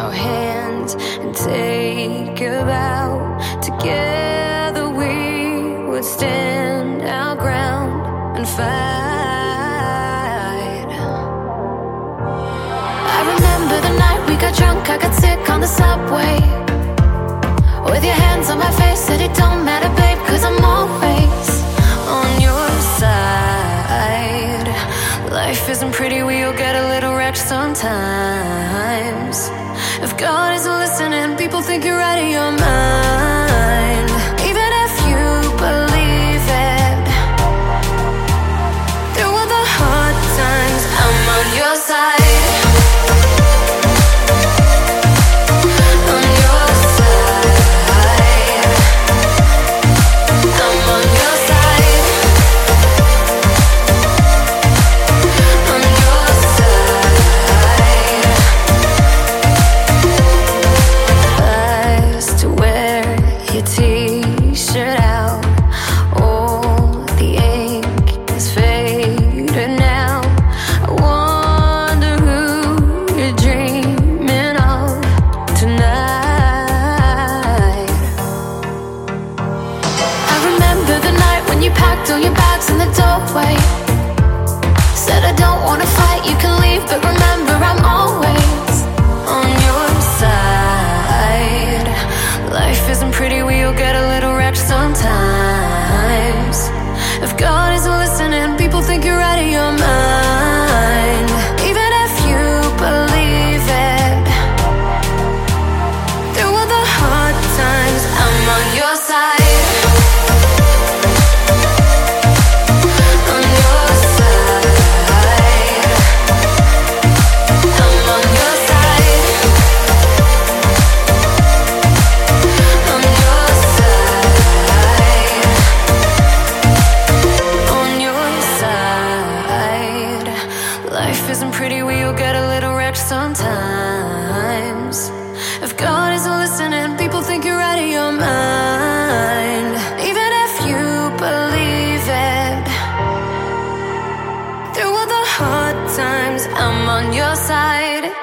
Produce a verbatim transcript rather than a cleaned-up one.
your hand and take a vow. Together we would stand our ground and fight. I remember the night we got drunk, I got sick on the subway. With your hands on my face, said it don't matter, babe, cause I'm always on your side. Life isn't pretty, we'll get a little wrecked sometimes. If God isn't listening, people think you're out of your mind. Even if you believe it, through all the hard times, I'm on your side. T-shirt out, all the ink is faded now. I wonder who you're dreaming of tonight. I remember the night when you packed all your bags in the doorway. Said I don't wanna fight, you can leave, but remember I'm always on your side. Life isn't pretty, we'll get a little wrecked sometimes. If God isn't listening, people think you're out of your mind. Even if you believe it, through all the hard times, I'm on your side. Life isn't pretty, we'll get a little wrecked sometimes. If God isn't listening, people think you're out of your mind. Even if you believe it, through all the hard times, I'm on your side.